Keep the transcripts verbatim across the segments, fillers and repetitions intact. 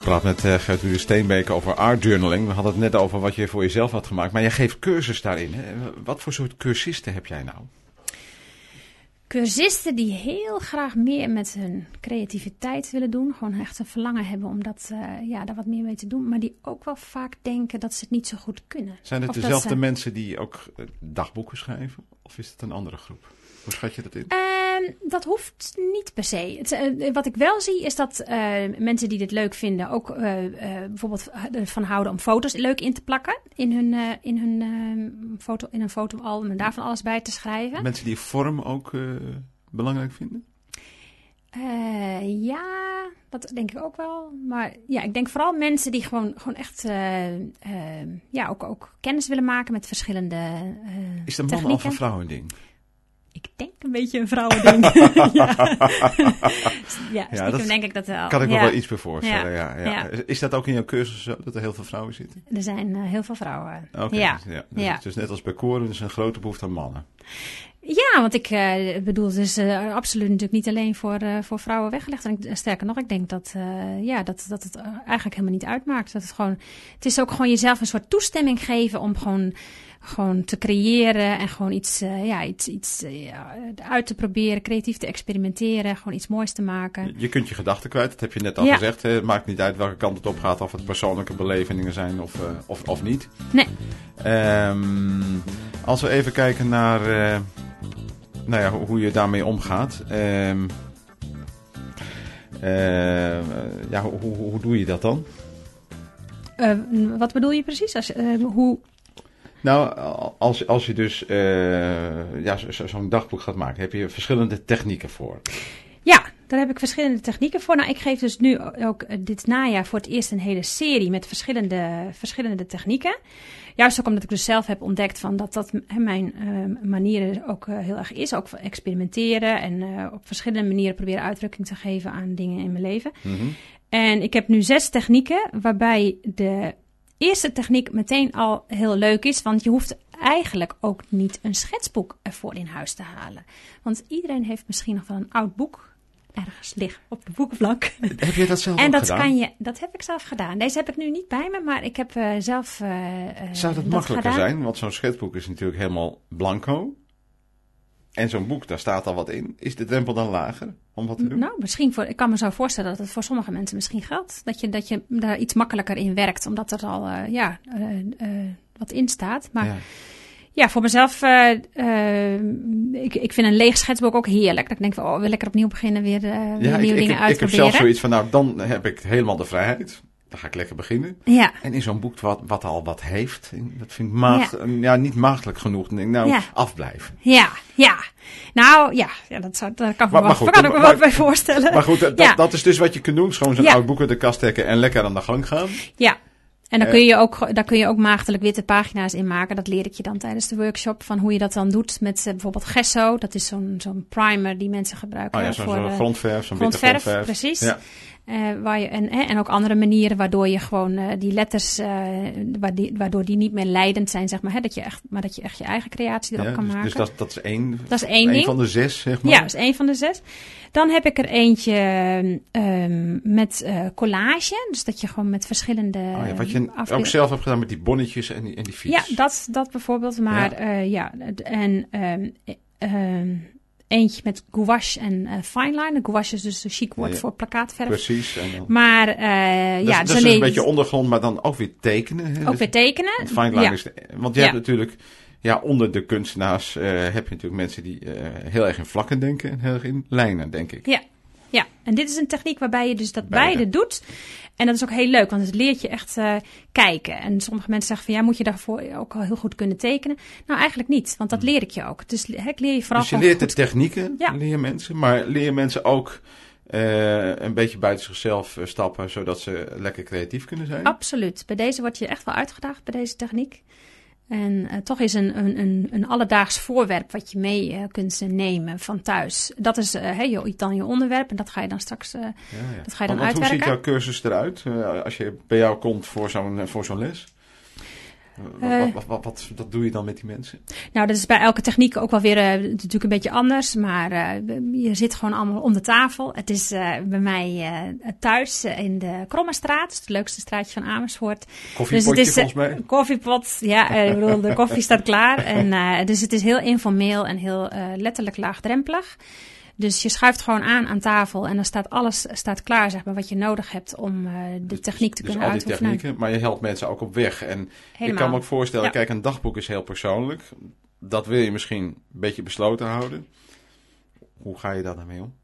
praat met uh, Gertrude Steenbeek over art journaling. We hadden het net over wat je voor jezelf had gemaakt. Maar jij geeft cursus daarin. Hè? Wat voor soort cursisten heb jij nou? Cursisten die heel graag meer met hun creativiteit willen doen. Gewoon echt een verlangen hebben om dat, uh, ja, daar wat meer mee te doen. Maar die ook wel vaak denken dat ze het niet zo goed kunnen. Zijn het of dezelfde ze... mensen die ook uh, dagboeken schrijven? Of is het een andere groep? Hoe schat je dat in? Uh, dat hoeft niet per se. Het, uh, wat ik wel zie is dat uh, mensen die dit leuk vinden ook uh, uh, bijvoorbeeld ervan houden om foto's leuk in te plakken in hun, uh, in hun, uh, foto, in een fotoalbum en daarvan alles bij te schrijven. Mensen die vorm ook uh, belangrijk vinden? Uh, ja, dat denk ik ook wel. Maar ja, ik denk vooral mensen die gewoon, gewoon echt uh, uh, ja, ook, ook kennis willen maken met verschillende uh, Is dat man of een vrouw een ding? Ik denk een beetje een vrouwending. ja, ja, ja dat denk ik dat wel. Kan ik me ja. wel iets bij voorstellen. Ja. Ja, ja. Ja. Is dat ook in jouw cursus zo, dat er heel veel vrouwen zitten? Er zijn uh, heel veel vrouwen. Oké, okay, ja. dus, ja. Dus, ja. dus net als bij koren is een grote behoefte aan mannen. Ja, want ik uh, bedoel, het is uh, absoluut natuurlijk niet alleen voor, uh, voor vrouwen weggelegd. En ik, sterker nog, ik denk dat, uh, ja, dat, dat het eigenlijk helemaal niet uitmaakt. Dat het, gewoon, het is ook gewoon jezelf een soort toestemming geven om gewoon... Gewoon te creëren en gewoon iets, uh, ja, iets, iets uh, ja, uit te proberen, creatief te experimenteren, gewoon iets moois te maken. Je kunt je gedachten kwijt, dat heb je net al ja. gezegd. Hè? Het maakt niet uit welke kant het op gaat, of het persoonlijke belevingen zijn of, uh, of, of niet. Nee. Um, als we even kijken naar uh, nou ja, hoe je daarmee omgaat. Um, uh, ja, hoe, hoe, hoe doe je dat dan? Uh, wat bedoel je precies? Als, uh, hoe... Nou, als, als je dus uh, ja, zo, zo'n dagboek gaat maken, heb je verschillende technieken voor. Ja, daar heb ik verschillende technieken voor. Nou, ik geef dus nu ook uh, dit najaar voor het eerst een hele serie met verschillende, verschillende technieken. Juist ook omdat ik dus zelf heb ontdekt van dat dat he, mijn uh, manieren ook uh, heel erg is. Ook experimenteren en uh, op verschillende manieren proberen uitdrukking te geven aan dingen in mijn leven. Mm-hmm. En ik heb nu zes technieken waarbij de... eerste techniek meteen al heel leuk is, want je hoeft eigenlijk ook niet een schetsboek ervoor in huis te halen. Want iedereen heeft misschien nog wel een oud boek ergens liggen op de boekenplank. Heb je dat zelf en ook dat gedaan? Kan je, dat heb ik zelf gedaan. Deze heb ik nu niet bij me, maar ik heb uh, zelf uh, Zou dat, dat makkelijker gedaan. zijn? Want zo'n schetsboek is natuurlijk helemaal blanco. En zo'n boek, daar staat al wat in. Is de drempel dan lager om wat te doen? Nou, misschien voor, ik kan me zo voorstellen dat het voor sommige mensen misschien geldt. Dat je, dat je daar iets makkelijker in werkt, omdat er al uh, ja, uh, uh, wat in staat. Maar ja, ja voor mezelf, uh, uh, ik, ik vind een leeg schetsboek ook heerlijk. Dat ik denk van, oh, wil ik er opnieuw beginnen, weer, uh, ja, weer ik, nieuwe ik, dingen ik, uitproberen. Ik heb zelf zoiets van, nou, dan heb ik helemaal de vrijheid. Dan ga ik lekker beginnen. Ja. En in zo'n boek wat, wat al wat heeft, dat vind ik maagd, ja. Ja, niet maagdelijk genoeg. Dan denk ik, nou, ja. afblijven. Ja, ja. Nou, ja, ja dat, zou, dat kan, maar, wel, maar goed, kan ik me maar, wel bij voorstellen. Maar goed, dat, ja. dat is dus wat je kunt doen. Gewoon zo'n ja. oud boek uit de kast trekken en lekker aan de gang gaan. Ja. En dan kun je ook, daar kun je ook maagdelijk witte pagina's in maken. Dat leer ik je dan tijdens de workshop. Van hoe je dat dan doet met uh, bijvoorbeeld gesso. Dat is zo'n, zo'n primer die mensen gebruiken. Oh ja, zo'n voor, zo grondverf, zo'n grondverf, witte grondverf. Precies. Ja. Uh, waar je, en, en ook andere manieren waardoor je gewoon uh, die letters, uh, waardoor die niet meer leidend zijn, zeg maar. Hè, dat je echt, maar dat je echt je eigen creatie erop ja, kan dus, maken. Dus dat, dat is één, dat is één één ding. van de zes, zeg maar. Ja, dat is één van de zes. Dan heb ik er eentje um, met uh, collage. Dus dat je gewoon met verschillende... Oh ja, wat je afbeeld... ook zelf hebt gedaan met die bonnetjes en die, en die fiets. Ja, dat, dat bijvoorbeeld. Maar ja, uh, ja en... Um, um, Eentje met gouache en uh, fineliner. Gouache is dus een chic woord ja, ja. voor plakkaatverf. Precies. En dan... Maar uh, dat ja, is, dat is dus een beetje ondergrond, maar dan ook weer tekenen. Hè? Ook weer tekenen. Want fineliner ja. is de, want je ja. hebt natuurlijk, ja, onder de kunstenaars uh, heb je natuurlijk mensen die uh, heel erg in vlakken denken en heel erg in lijnen, denk ik. Ja. Ja, en dit is een techniek waarbij je dus dat beide, beide doet. En dat is ook heel leuk, want het leert je echt uh, kijken. En sommige mensen zeggen van, ja, moet je daarvoor ook al heel goed kunnen tekenen? Nou, eigenlijk niet, want dat leer ik je ook. Dus ik leer je vooral Dus je leert goed... de technieken, ja. leer je mensen. Maar leer je mensen ook uh, een beetje buiten zichzelf uh, stappen, zodat ze lekker creatief kunnen zijn? Absoluut. Bij deze word je echt wel uitgedaagd, bij deze techniek. En uh, toch is een, een, een, een alledaags voorwerp wat je mee uh, kunt uh, nemen van thuis. Dat is uh, hey, je, dan je onderwerp en dat ga je dan straks uh, ja, ja. Dat ga je dan want, uitwerken. Hoe ziet jouw cursus eruit uh, als je bij jou komt voor zo'n, uh, voor zo'n les? Uh, wat, wat, wat, wat, wat doe je dan met die mensen? Nou, dat is bij elke techniek ook wel weer uh, natuurlijk een beetje anders. Maar uh, je zit gewoon allemaal om de tafel. Het is uh, bij mij uh, thuis uh, in de Krommestraat. Het leukste straatje van Amersfoort. Koffiepotje dus het is, uh, volgens mij? Koffiepot, ja. Uh, ik bedoel, de koffie staat klaar. En, uh, dus het is heel informeel en heel uh, letterlijk laagdrempelig. Dus je schuift gewoon aan aan tafel en dan staat alles staat klaar, zeg maar, wat je nodig hebt om uh, de dus, techniek te dus kunnen uitoefenen. Dus al die technieken, maar je helpt mensen ook op weg. En Helemaal. Ik kan me ook voorstellen, ja. Kijk, een dagboek is heel persoonlijk. Dat wil je misschien een beetje besloten houden. Hoe ga je daar dan mee om?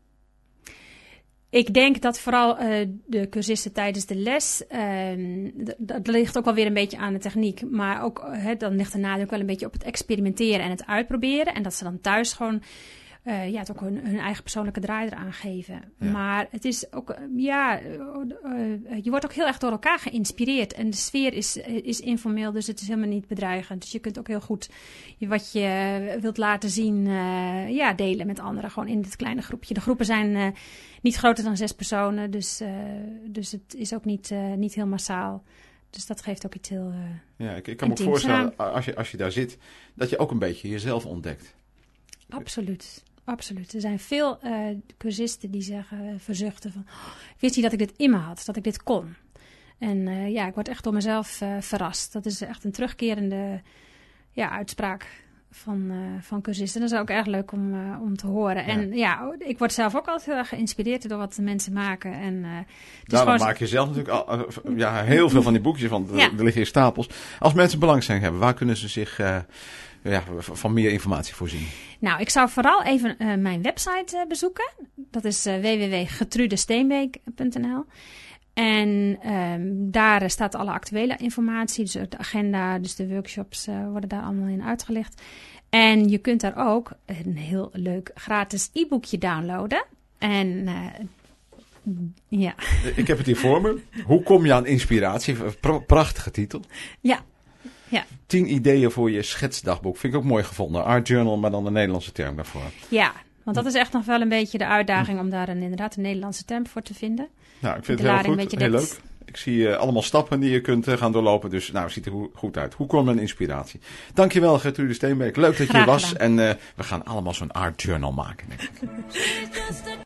Ik denk dat vooral uh, de cursisten tijdens de les, uh, d- dat ligt ook wel weer een beetje aan de techniek. Maar ook, uh, dan ligt de nadruk wel een beetje op het experimenteren en het uitproberen. En dat ze dan thuis gewoon Uh, ja, het ook hun, hun eigen persoonlijke draai eraan geven. Ja. Maar het is ook, uh, ja, uh, uh, je wordt ook heel erg door elkaar geïnspireerd. En de sfeer is, uh, is informeel, dus het is helemaal niet bedreigend. Dus je kunt ook heel goed je, wat je wilt laten zien, uh, ja, delen met anderen. Gewoon in dit kleine groepje. De groepen zijn uh, niet groter dan zes personen, dus, uh, dus het is ook niet, uh, niet heel massaal. Dus dat geeft ook iets heel uh, Ja, ik, ik kan me ook voorstellen, als je, als je daar zit, dat je ook een beetje jezelf ontdekt. Absoluut. Absoluut. Er zijn veel uh, cursisten die zeggen, uh, verzuchten van, oh, wist je dat ik dit in me had, dat ik dit kon? En uh, ja, ik word echt door mezelf uh, verrast. Dat is echt een terugkerende ja, uitspraak van, uh, van cursisten. Dat is ook erg leuk om, uh, om te horen. Ja. En ja, ik word zelf ook altijd heel erg geïnspireerd door wat de mensen maken. En, uh, dus nou, dan gewoon... maak je zelf natuurlijk al, uh, ja, heel veel van die boekjes, want ja. er liggen hier stapels. Als mensen belangstelling hebben, waar kunnen ze zich uh, ja, van meer informatie voorzien? Nou, ik zou vooral even uh, mijn website uh, bezoeken. Dat is uh, w w w punt gertrudesteenbeek punt n l. En um, daar staat alle actuele informatie, dus de agenda, dus de workshops uh, worden daar allemaal in uitgelegd. En je kunt daar ook een heel leuk gratis e-boekje downloaden. En uh, ja. Ik heb het hier voor me. Hoe kom je aan inspiratie? Prachtige titel. Ja. Ja. Tien ideeën voor je schetsdagboek. Vind ik ook mooi gevonden. Art journal, maar dan de Nederlandse term daarvoor. Ja, want dat is echt nog wel een beetje de uitdaging om daar een, inderdaad een Nederlandse term voor te vinden. Nou, ik vind het heel goed. Heel leuk. Ik zie uh, allemaal stappen die je kunt uh, gaan doorlopen. Dus nou, het ziet er go- goed uit. Hoe kom je aan inspiratie? Dankjewel, Gertrude Steenbeek. Leuk dat je er was. En uh, we gaan allemaal zo'n art journal maken, denk ik.